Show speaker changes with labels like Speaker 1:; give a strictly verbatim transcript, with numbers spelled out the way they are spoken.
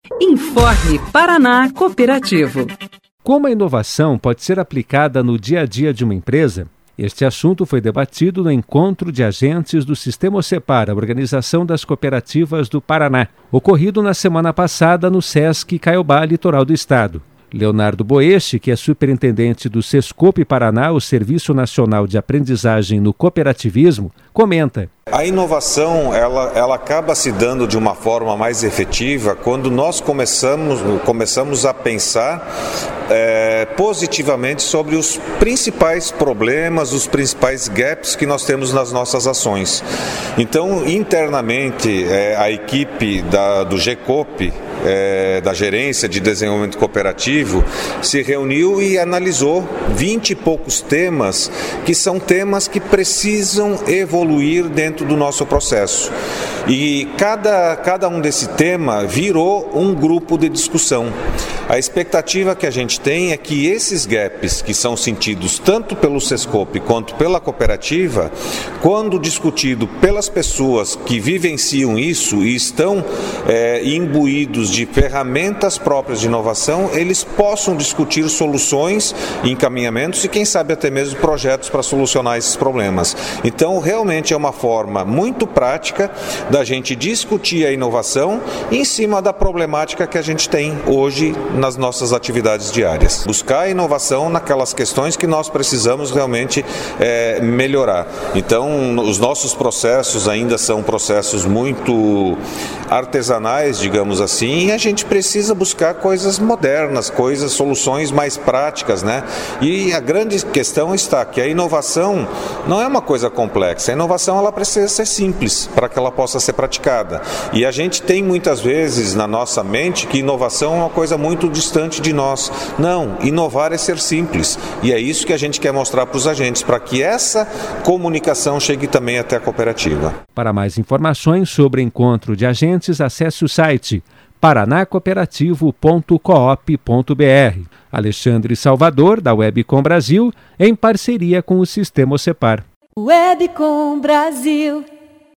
Speaker 1: Informe Paraná Cooperativo.
Speaker 2: Como a inovação pode ser aplicada no dia a dia de uma empresa? Este assunto foi debatido no encontro de agentes do Sistema OCEPAR, a Organização das Cooperativas do Paraná, ocorrido na semana passada no Sesc Caiobá, litoral do estado. Leonardo Boeste, que é superintendente do Sescope Paraná, o Serviço Nacional de Aprendizagem no Cooperativismo, comenta.
Speaker 3: A inovação ela, ela acaba se dando de uma forma mais efetiva quando nós começamos, começamos a pensar é, positivamente sobre os principais problemas, os principais gaps que nós temos nas nossas ações. Então, internamente, é, a equipe da, do G-Coop, É, da Gerência de Desenvolvimento Cooperativo, se reuniu e analisou vinte e poucos temas que são temas que precisam evoluir dentro do nosso processo. E cada, cada um desse tema virou um grupo de discussão. A expectativa que a gente tem é que esses gaps que são sentidos tanto pelo Sescope quanto pela cooperativa, quando discutido pelas pessoas que vivenciam isso e estão é, imbuídos de ferramentas próprias de inovação, eles possam discutir soluções, encaminhamentos e quem sabe até mesmo projetos para solucionar esses problemas. Então realmente é uma forma muito prática da gente discutir a inovação em cima da problemática que a gente tem hoje nas nossas atividades diárias. Buscar a inovação naquelas questões que nós precisamos realmente é, melhorar. Então, os nossos processos ainda são processos muito artesanais, digamos assim, e a gente precisa buscar coisas modernas, coisas, soluções mais práticas, né? E a grande questão está que a inovação não é uma coisa complexa. A inovação ela precisa ser simples para que ela possa ser praticada. E a gente tem muitas vezes na nossa mente que inovação é uma coisa muito distante de nós. Não, inovar é ser simples. E é isso que a gente quer mostrar para os agentes, para que essa comunicação chegue também até a cooperativa.
Speaker 2: Para mais informações sobre encontro de agentes, acesse o site paraná cooperativo ponto coop ponto br. Alexandre Salvador, da Webcom Brasil, em parceria com o Sistema OCEPAR.
Speaker 4: Webcom Brasil.